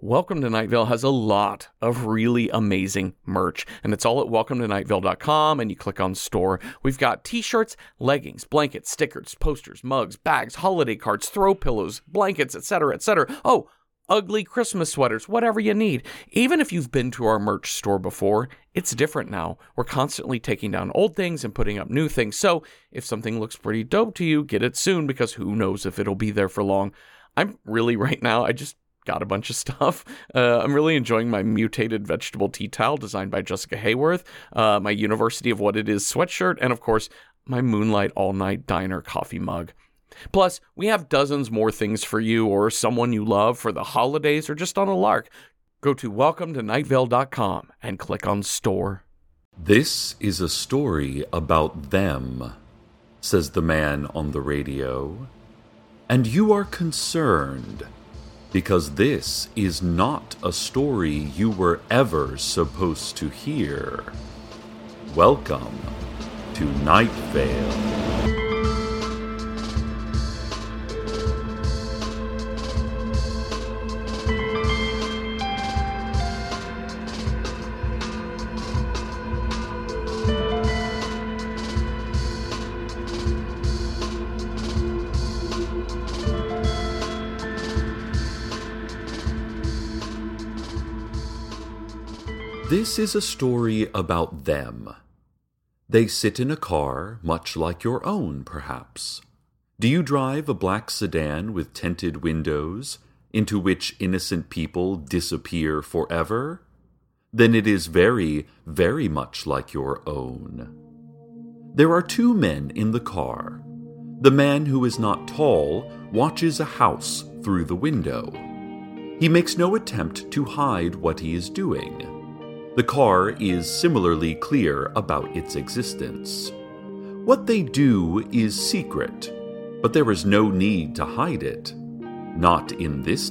Welcome to Night Vale has a lot of really amazing merch, and it's all at welcometonightvale.com, and you click on store. We've got t-shirts, leggings, blankets, stickers, posters, mugs, bags, holiday cards, throw pillows, blankets, etc., etc. Oh, ugly Christmas sweaters, whatever you need. Even if you've been to our merch store before, it's different now. We're constantly taking down old things and putting up new things, so if something looks pretty dope to you, get it soon, because who knows if it'll be there for long. I'm really, right now, I just got a bunch of stuff. I'm really enjoying my mutated vegetable tea towel designed by Jessica Hayworth, my University of What It Is sweatshirt, and of course, my Moonlight All Night Diner coffee mug. Plus, we have dozens more things for you or someone you love for the holidays or just on a lark. Go to welcometonightvale.com and click on store. This is a story about them, says the man on the radio. And you are concerned, because this is not a story you were ever supposed to hear. Welcome to Night Vale. This is a story about them. They sit in a car, much like your own, perhaps. Do you drive a black sedan with tinted windows, into which innocent people disappear forever? Then it is very, very much like your own. There are two men in the car. The man who is not tall watches a house through the window. He makes no attempt to hide what he is doing. The car is similarly clear about its existence. What they do is secret, but there is no need to hide it. Not in this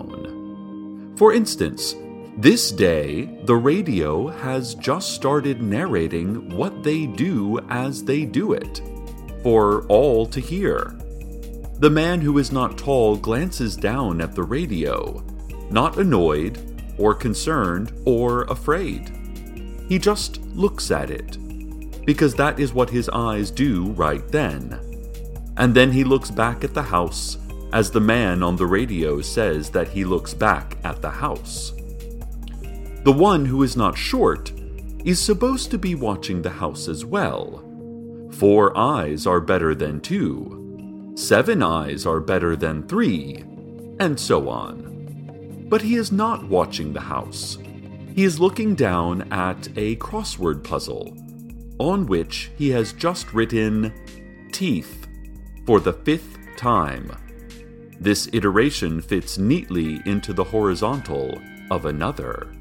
town. For instance, this day, the radio has just started narrating what they do as they do it, for all to hear. The man who is not tall glances down at the radio, not annoyed, or concerned, or afraid. He just looks at it, because that is what his eyes do right then. And then he looks back at the house, as the man on the radio says that he looks back at the house. The one who is not short is supposed to be watching the house as well. 4 eyes are better than 2. 7 eyes are better than 3, and so on. But he is not watching the house. He is looking down at a crossword puzzle, on which he has just written teeth for the 5th time. This iteration fits neatly into the horizontal of another.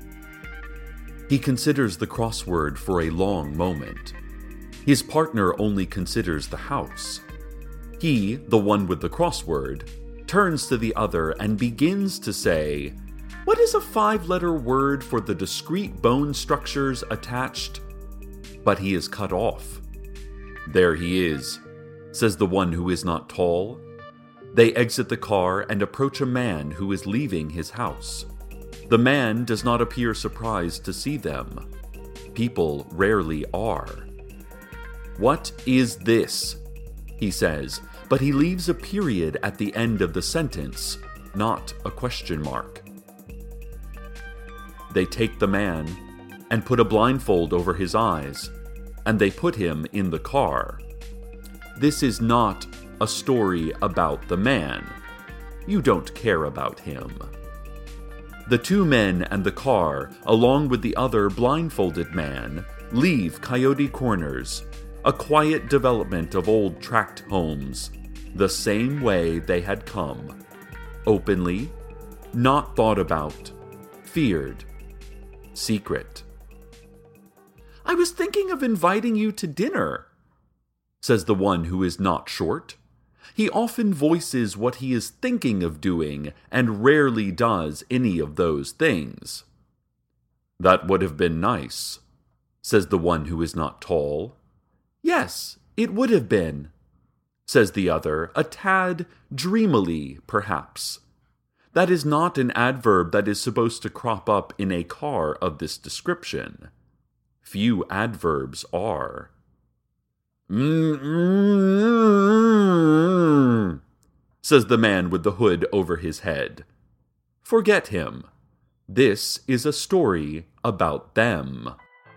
He considers the crossword for a long moment. His partner only considers the house. He, the one with the crossword, turns to the other and begins to say, "What is a 5-letter word for the discrete bone structures attached?" But he is cut off. "There he is," says the one who is not tall. They exit the car and approach a man who is leaving his house. The man does not appear surprised to see them. People rarely are. "What is this?" he says, but he leaves a period at the end of the sentence, not a question mark. They take the man and put a blindfold over his eyes, and they put him in the car. This is not a story about the man. You don't care about him. The 2 men and the car, along with the other blindfolded man, leave Coyote Corners, a quiet development of old tract homes, the same way they had come. Openly, not thought about, feared, secret. "I was thinking of inviting you to dinner," says the one who is not short. He often voices what he is thinking of doing and rarely does any of those things. "That would have been nice," says the one who is not tall. "Yes, it would have been," says the other, a tad dreamily, perhaps. That is not an adverb that is supposed to crop up in a car of this description. Few adverbs are. Says the man with the hood over his head. Forget him. This is a story about them.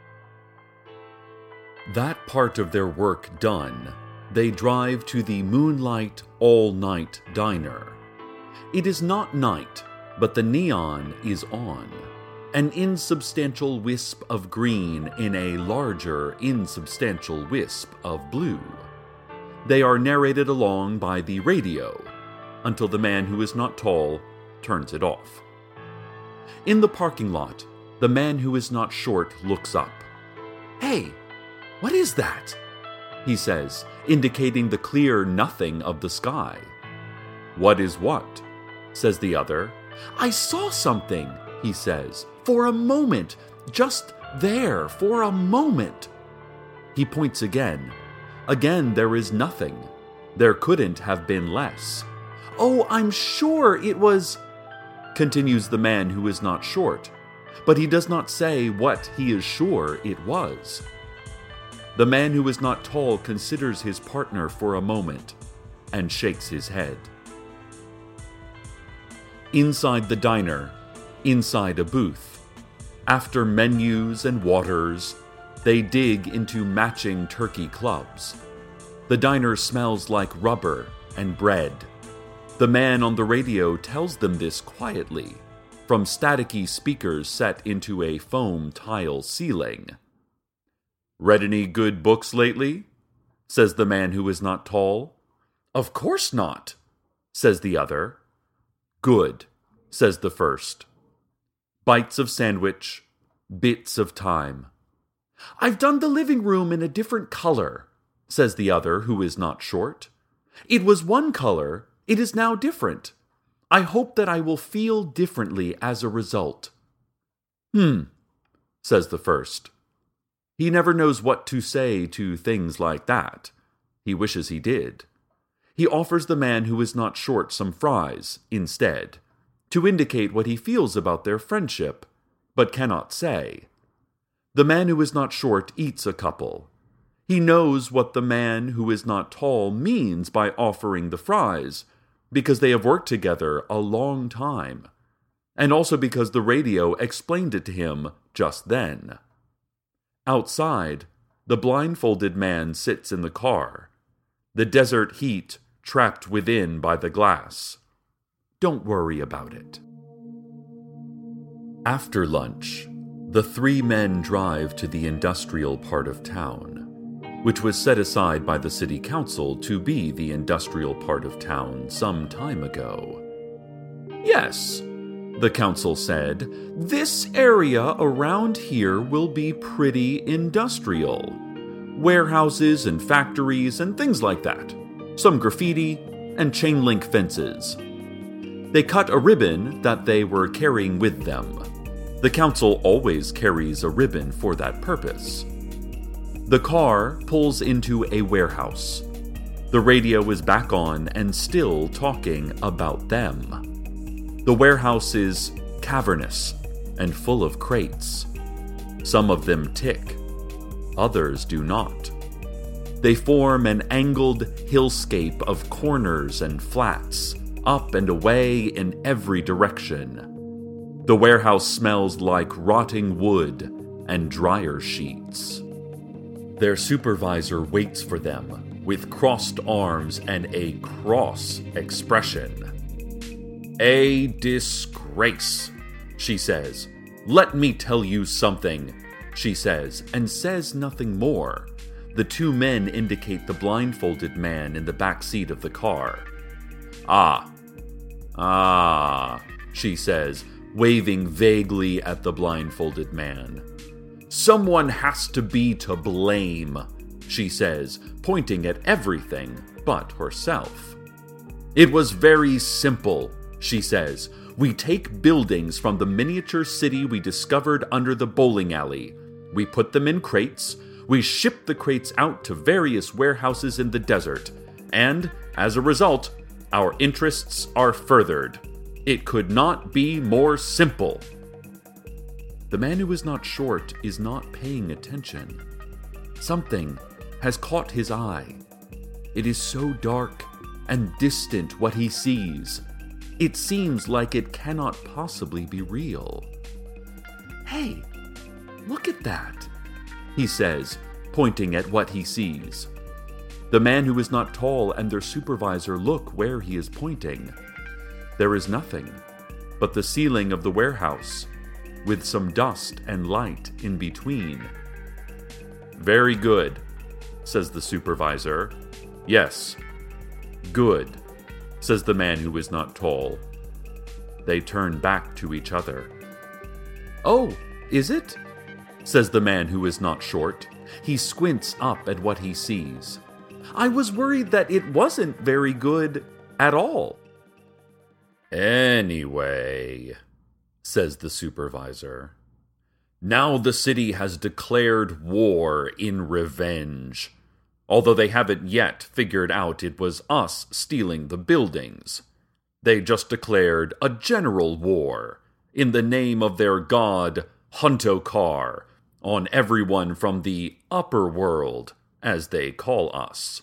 That part of their work done, they drive to the Moonlight All-Night Diner. It is not night, but the neon is on. An insubstantial wisp of green in a larger insubstantial wisp of blue. They are narrated along by the radio, until the man who is not tall turns it off. In the parking lot, the man who is not short looks up. "Hey, what is that?" he says, indicating the clear nothing of the sky. "What is what?" says the other. "I saw something," he says, "for a moment, just there, for a moment." He points again. Again there is nothing. There couldn't have been less. "Oh, I'm sure it was," continues the man who is not short, but he does not say what he is sure it was. The man who is not tall considers his partner for a moment and shakes his head. Inside the diner, inside a booth, after menus and waters, they dig into matching turkey clubs. The diner smells like rubber and bread. The man on the radio tells them this quietly, from staticky speakers set into a foam tile ceiling. "Read any good books lately?" says the man who is not tall. "Of course not," says the other. "Good," says the first. Bites of sandwich, bits of time. "I've done the living room in a different color," says the other who is not short. "It was one color, it is now different. I hope that I will feel differently as a result." Says the first. He never knows what to say to things like that. He wishes he did. He offers the man who is not short some fries instead, to indicate what he feels about their friendship, but cannot say. The man who is not short eats a couple. He knows what the man who is not tall means by offering the fries, because they have worked together a long time, and also because the radio explained it to him just then. Outside, the blindfolded man sits in the car, the desert heat trapped within by the glass. Don't worry about it. After lunch, the three men drive to the industrial part of town, which was set aside by the city council to be the industrial part of town some time ago. "Yes," the council said, "this area around here will be pretty industrial. Warehouses and factories and things like that. Some graffiti and chain link fences." They cut a ribbon that they were carrying with them. The council always carries a ribbon for that purpose. The car pulls into a warehouse. The radio is back on and still talking about them. The warehouse is cavernous and full of crates. Some of them tick, others do not. They form an angled hillscape of corners and flats, up and away in every direction. The warehouse smells like rotting wood and dryer sheets. Their supervisor waits for them with crossed arms and a cross expression. "A disgrace," she says. "Let me tell you something," she says, and says nothing more. The two men indicate the blindfolded man in the back seat of the car. Ah, she says, waving vaguely at the blindfolded man. "Someone has to be to blame," she says, pointing at everything but herself. "It was very simple," she says. "We take buildings from the miniature city we discovered under the bowling alley. We put them in crates. We ship the crates out to various warehouses in the desert. And, as a result, our interests are furthered. It could not be more simple. The man who is not short is not paying attention. Something has caught his eye. It is so dark and distant what he sees. It seems like it cannot possibly be real. "Hey, look at that," he says, pointing at what he sees. The man who is not tall and their supervisor look where he is pointing. There is nothing but the ceiling of the warehouse, with some dust and light in between. "Very good," says the supervisor. "Yes, good," says the man who is not tall. They turn back to each other. "Oh, is it?" says the man who is not short. He squints up at what he sees. "I was worried that it wasn't very good at all." "Anyway," says the supervisor, "now the city has declared war in revenge, although they haven't yet figured out it was us stealing the buildings. They just declared a general war in the name of their god, Huntokar, on everyone from the upper world, as they call us.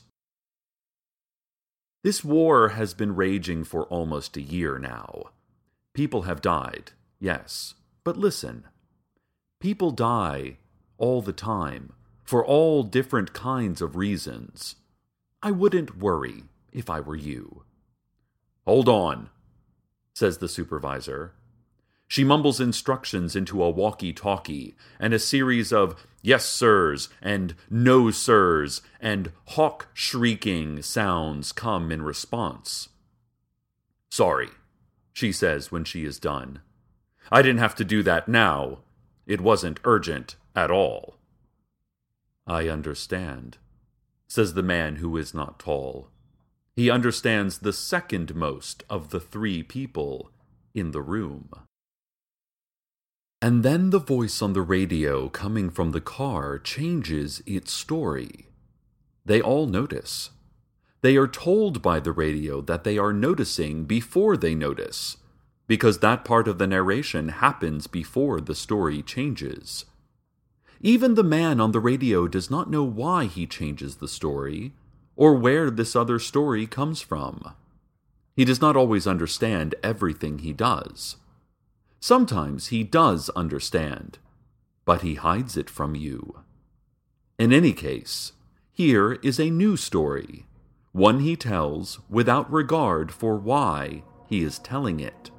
This war has been raging for almost a year now. People have died, yes, but listen. People die all the time, for all different kinds of reasons. I wouldn't worry if I were you." "Hold on," says the supervisor. She mumbles instructions into a walkie-talkie, and a series of yes sirs and no sirs and hawk-shrieking sounds come in response. "Sorry," she says when she is done. "I didn't have to do that now. It wasn't urgent at all." "I understand," says the man who is not tall. He understands the second most of the three people in the room. And then the voice on the radio coming from the car changes its story. They all notice. They are told by the radio that they are noticing before they notice, because that part of the narration happens before the story changes. Even the man on the radio does not know why he changes the story, or where this other story comes from. He does not always understand everything he does. Sometimes he does understand, but he hides it from you. In any case, here is a new story, one he tells without regard for why he is telling it.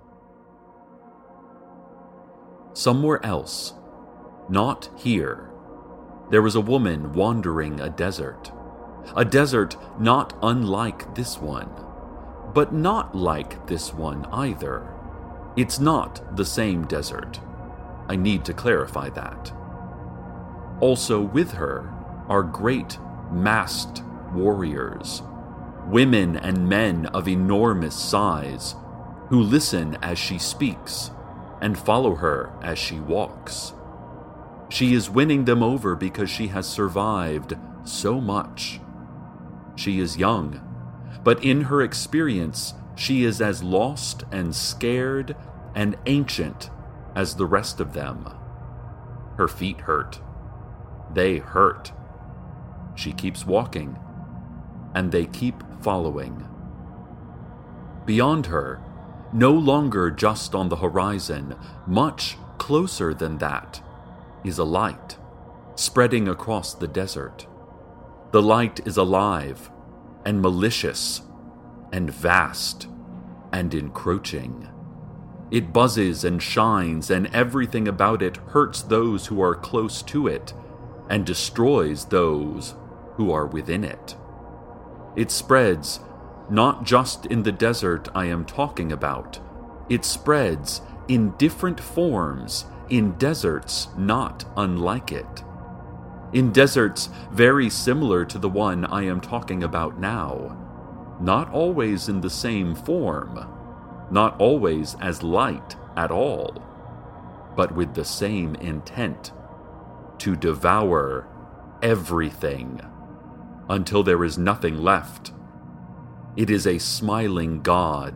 Somewhere else, not here, there was a woman wandering a desert not unlike this one, but not like this one either. It's not the same desert. I need to clarify that. Also with her are great masked warriors, women and men of enormous size, who listen as she speaks and follow her as she walks. She is winning them over because she has survived so much. She is young, but in her experience, she is as lost and scared and ancient as the rest of them. Her feet hurt. They hurt. She keeps walking, and they keep following. Beyond her, no longer just on the horizon, much closer than that, is a light, spreading across the desert. The light is alive, and malicious, and vast, and encroaching. It buzzes and shines, and everything about it hurts those who are close to it, and destroys those who are within it. It spreads not just in the desert I am talking about. It spreads in different forms in deserts not unlike it. In deserts very similar to the one I am talking about now. Not always in the same form, not always as light at all, but with the same intent: to devour everything until there is nothing left. It is a smiling god,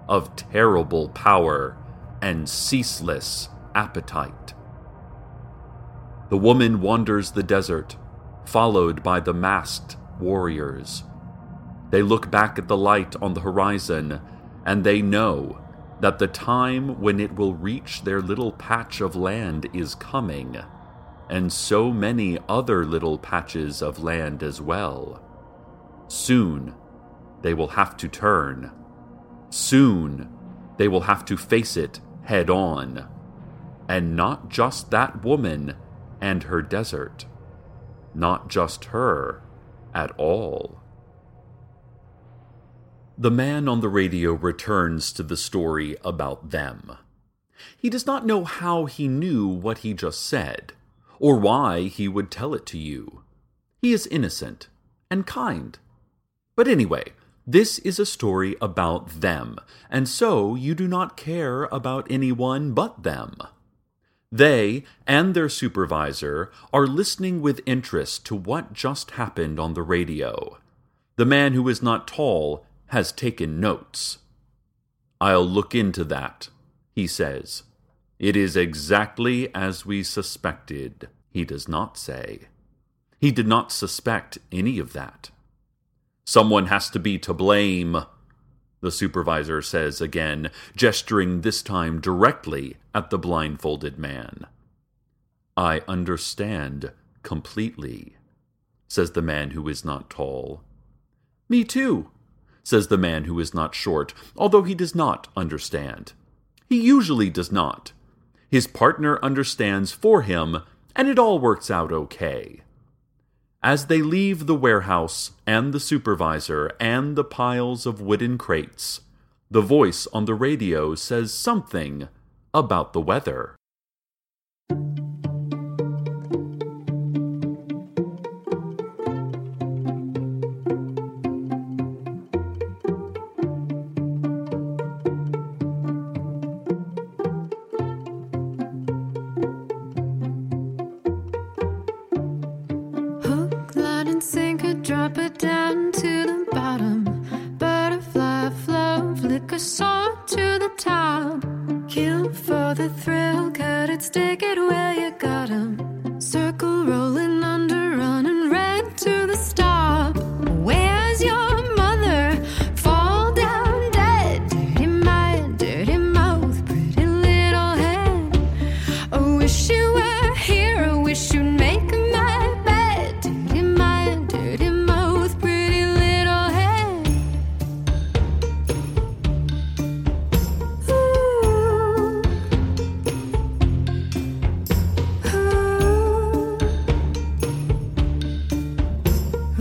of terrible power and ceaseless appetite. The woman wanders the desert, followed by the masked warriors. They look back at the light on the horizon, and they know that the time when it will reach their little patch of land is coming, and so many other little patches of land as well. Soon, they will have to turn. Soon, they will have to face it head on. And not just that woman and her desert. Not just her at all. The man on the radio returns to the story about them. He does not know how he knew what he just said, or why he would tell it to you. He is innocent and kind. But anyway, this is a story about them, and so you do not care about anyone but them. They and their supervisor are listening with interest to what just happened on the radio. The man who is not tall has taken notes. "I'll look into that," he says. "It is exactly as we suspected," he does not say. He did not suspect any of that. "Someone has to be to blame," the supervisor says again, gesturing this time directly at the blindfolded man. "I understand completely," says the man who is not tall. "Me too," says the man who is not short, although he does not understand. He usually does not. His partner understands for him, and it all works out okay. As they leave the warehouse and the supervisor and the piles of wooden crates, the voice on the radio says something about the weather. Drop it down to the bottom. Butterfly flow, flicker soar to the top. Kill for the thrill, cut it, stick it where you got 'em. Circle rolling under, running red to the stop. Where's your mother? Fall down dead. Dirty mind, dirty mouth, pretty little head. I wish you were here, I wish you'd make my bed. Dirty mind, dirty mouth, pretty little head. Ooh. Ooh.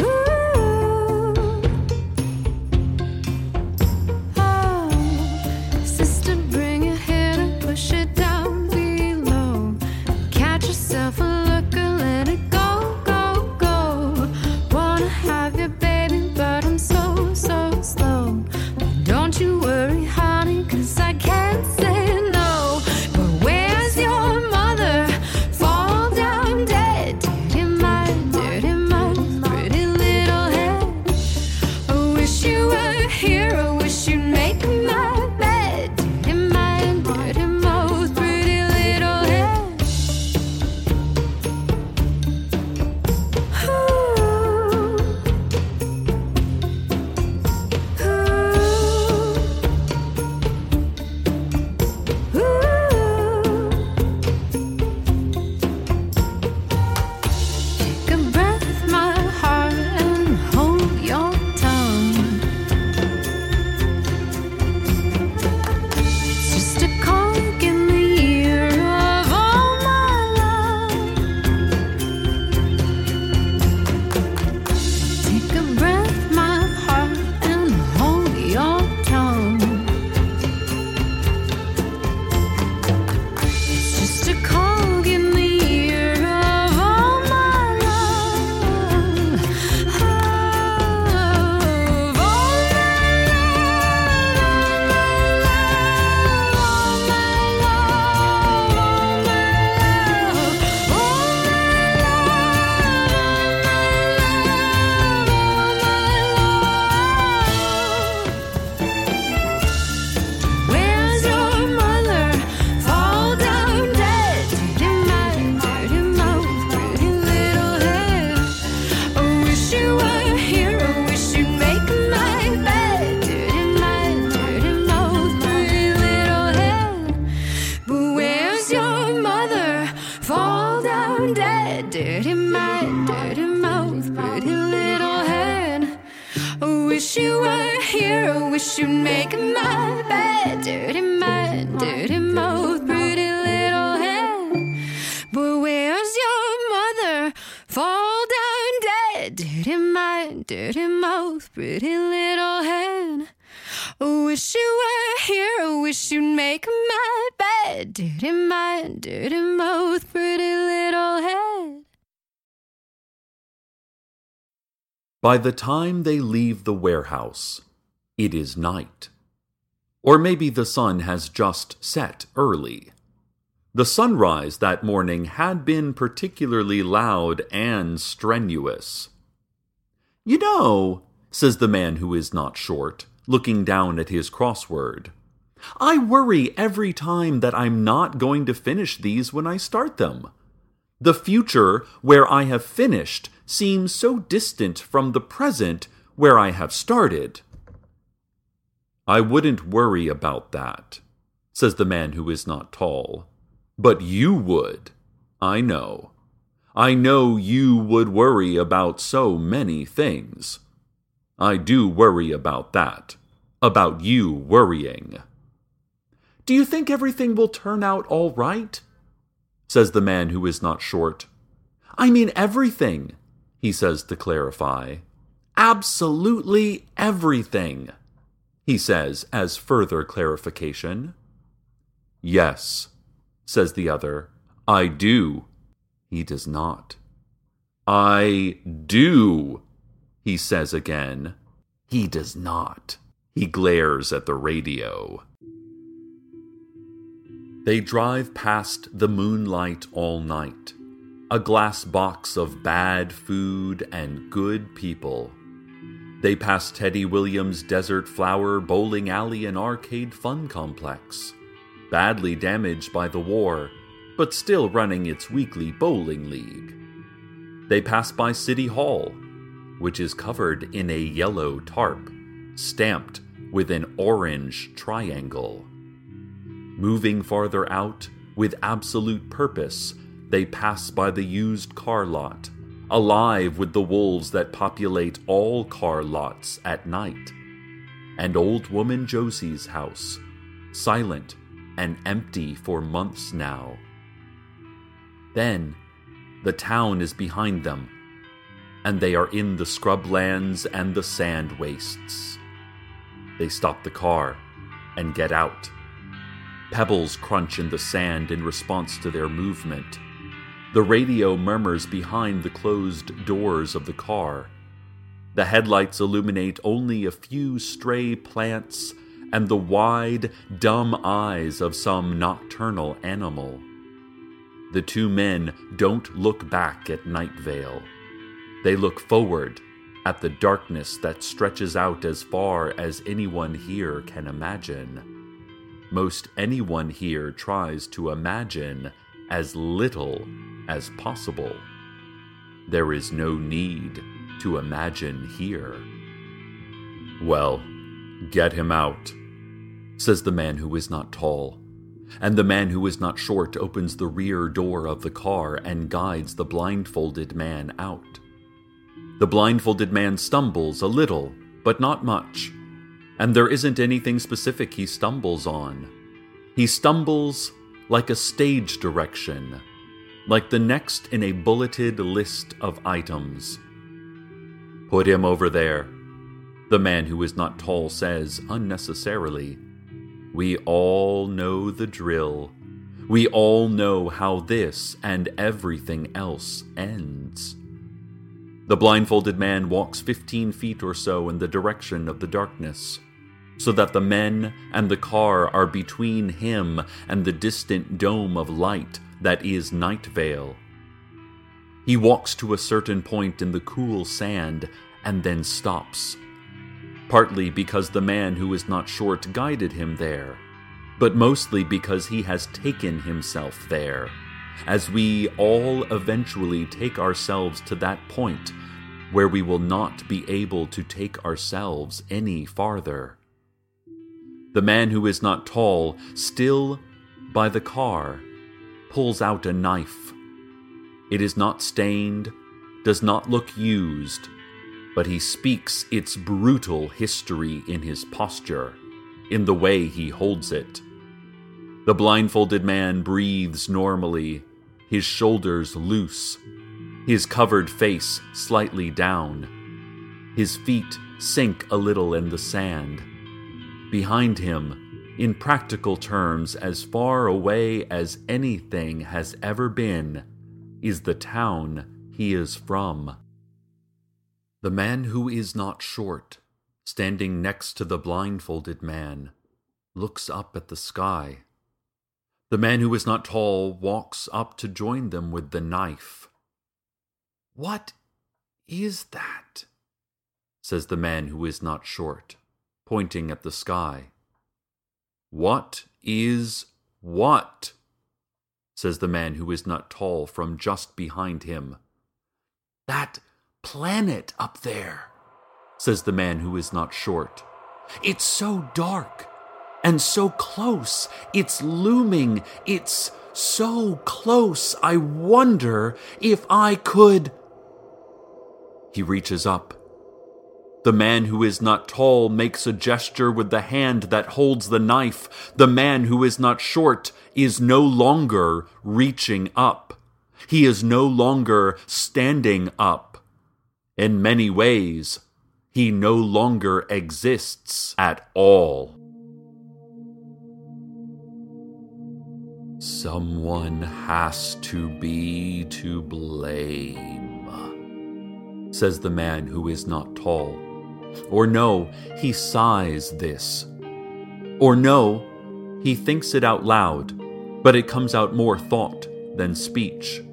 bed, dirty mind, dirty mouth, pretty little hand. I wish you were here, I wish you'd make my bed, dirty mind, dirty mouth, pretty little hand. But where's your mother? Fall down dead, dirty mind, dirty mouth, pretty little hand. I wish you were here, I wish you'd make my bed, dirty mind, dirty mouth, pretty little head. By the time they leave the warehouse, it is night. Or maybe the sun has just set early. The sunrise that morning had been particularly loud and strenuous. "You know," says the man who is not short, looking down at his crossword, "I worry every time that I'm not going to finish these when I start them. The future where I have finished seems so distant from the present where I have started." "I wouldn't worry about that," says the man who is not tall. "But you would. I know. I know you would worry about so many things. I do worry about that. About you worrying." "Do you think everything will turn out all right?" says the man who is not short. "I mean everything," he says to clarify. "Absolutely everything," he says as further clarification. "Yes," says the other, "I do." He does not. "I do," he says again. He does not. He glares at the radio. They drive past the moonlight all night, a glass box of bad food and good people. They pass Teddy Williams' Desert Flower Bowling Alley and Arcade Fun Complex, badly damaged by the war, but still running its weekly bowling league. They pass by City Hall, which is covered in a yellow tarp, stamped with an orange triangle. Moving farther out, with absolute purpose, they pass by the used car lot, alive with the wolves that populate all car lots at night, and Old Woman Josie's house, silent and empty for months now. Then, the town is behind them, and they are in the scrublands and the sand wastes. They stop the car and get out. Pebbles crunch in the sand in response to their movement. The radio murmurs behind the closed doors of the car. The headlights illuminate only a few stray plants and the wide, dumb eyes of some nocturnal animal. The two men don't look back at Night Vale. They look forward at the darkness that stretches out as far as anyone here can imagine. Most anyone here tries to imagine as little as possible. There is no need to imagine here. "Well, get him out," says the man who is not tall, and the man who is not short opens the rear door of the car and guides the blindfolded man out. The blindfolded man stumbles a little, but not much, and there isn't anything specific he stumbles on. He stumbles like a stage direction, like the next in a bulleted list of items. "Put him over there," the man who is not tall says unnecessarily. "We all know the drill. We all know how this and everything else ends." The blindfolded man walks 15 feet or so in the direction of the darkness, so that the men and the car are between him and the distant dome of light that is Night Vale. He walks to a certain point in the cool sand and then stops, partly because the man who is not short guided him there, but mostly because he has taken himself there, as we all eventually take ourselves to that point where we will not be able to take ourselves any farther. The man who is not tall, still by the car, pulls out a knife. It is not stained, does not look used, but he speaks its brutal history in his posture, in the way he holds it. The blindfolded man breathes normally, his shoulders loose, his covered face slightly down. His feet sink a little in the sand. Behind him, in practical terms, as far away as anything has ever been, is the town he is from. The man who is not short, standing next to the blindfolded man, looks up at the sky. The man who is not tall walks up to join them with the knife. "What is that?" says the man who is not short, pointing at the sky. "What is what?" says the man who is not tall from just behind him. "That planet up there," says the man who is not short. "It's so dark and so close. It's looming. It's so close. I wonder if I could..." He reaches up. The man who is not tall makes a gesture with the hand that holds the knife. The man who is not short is no longer reaching up. He is no longer standing up. In many ways, he no longer exists at all. "Someone has to be to blame," says the man who is not tall. Or no, he sighs this. Or no, he thinks it out loud, but it comes out more thought than speech.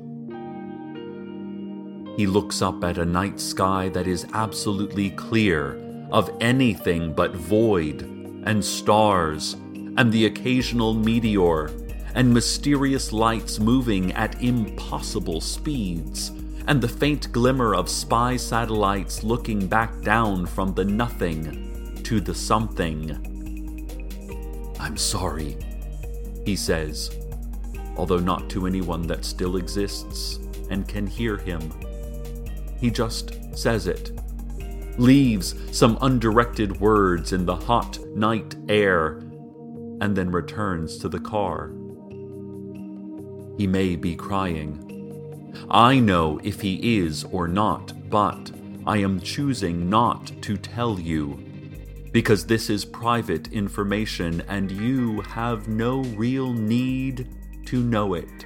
He looks up at a night sky that is absolutely clear of anything but void and stars and the occasional meteor and mysterious lights moving at impossible speeds, and the faint glimmer of spy satellites looking back down from the nothing to the something. "I'm sorry," he says, although not to anyone that still exists and can hear him. He just says it, leaves some undirected words in the hot night air, and then returns to the car. He may be crying. I know if he is or not, but I am choosing not to tell you, because this is private information and you have no real need to know it.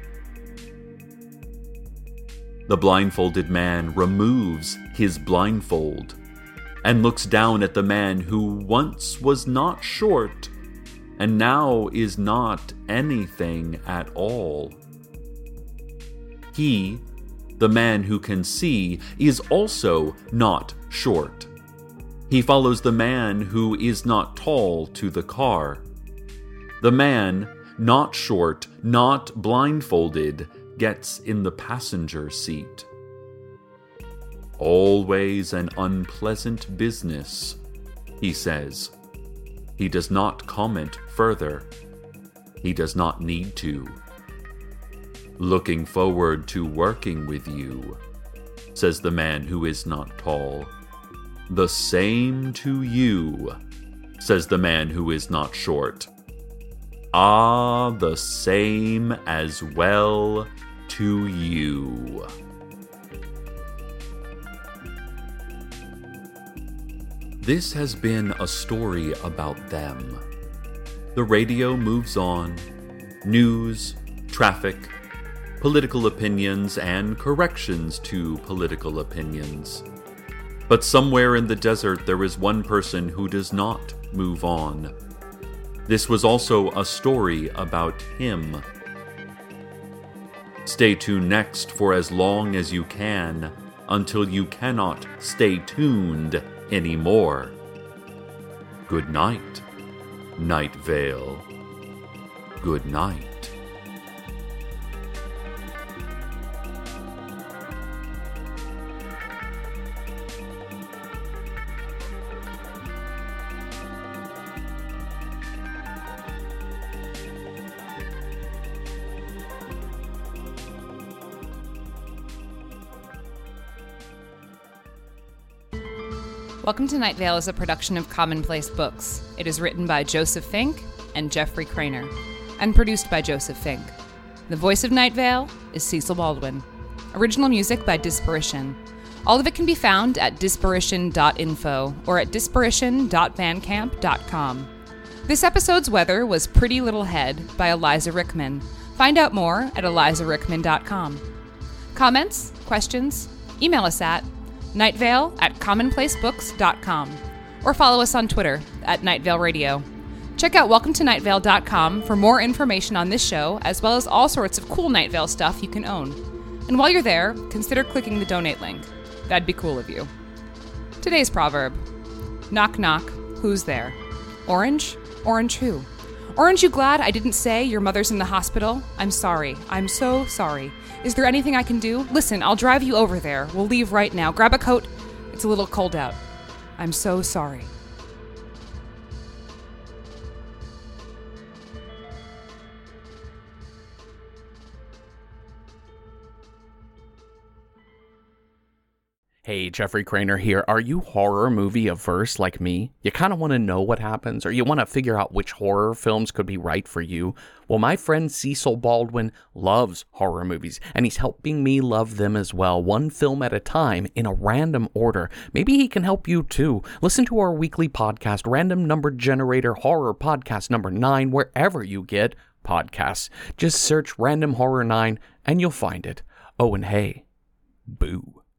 The blindfolded man removes his blindfold and looks down at the man who once was not short and now is not anything at all. He, the man who can see, is also not short. He follows the man who is not tall to the car. The man, not short, not blindfolded, gets in the passenger seat. "Always an unpleasant business," he says. He does not comment further. He does not need to. "Looking forward to working with you," says the man who is not tall. "The same to you," says the man who is not short. "Ah, the same as well to you." This has been a story about them. The radio moves on. News, traffic, political opinions, and corrections to political opinions. But somewhere in the desert there is one person who does not move on. This was also a story about him. Stay tuned next for as long as you can, until you cannot stay tuned anymore. Good night, Night Vale. Good night. Welcome to Night Vale is a production of Commonplace Books. It is written by Joseph Fink and Jeffrey Craner, and produced by Joseph Fink. The voice of Night Vale is Cecil Baldwin. Original music by Disparition. All of it can be found at disparition.info or at disparition.bandcamp.com. This episode's weather was Pretty Little Head by Eliza Rickman. Find out more at elizarickman.com. Comments? Questions? Email us at nightvale@commonplacebooks.com or follow us on Twitter at Night Vale Radio. Check out welcometonightvale.com for more information on this show, as well as all sorts of cool Night Vale stuff you can own. And while you're there, consider clicking the donate link. That'd be cool of you. Today's proverb: knock knock, who's there? Orange? Orange who? Orange, you glad I didn't say your mother's in the hospital? I'm sorry. I'm so sorry. Is there anything I can do? Listen, I'll drive you over there. We'll leave right now. Grab a coat. It's a little cold out. I'm so sorry. Hey, Jeffrey Craner here. Are you horror movie averse like me? You kind of want to know what happens, or you want to figure out which horror films could be right for you? Well, my friend Cecil Baldwin loves horror movies, and he's helping me love them as well, one film at a time, in a random order. Maybe he can help you too. Listen to our weekly podcast, Random Number Generator Horror Podcast number 9, wherever you get podcasts. Just search Random Horror 9, and you'll find it. Oh, and hey, boo.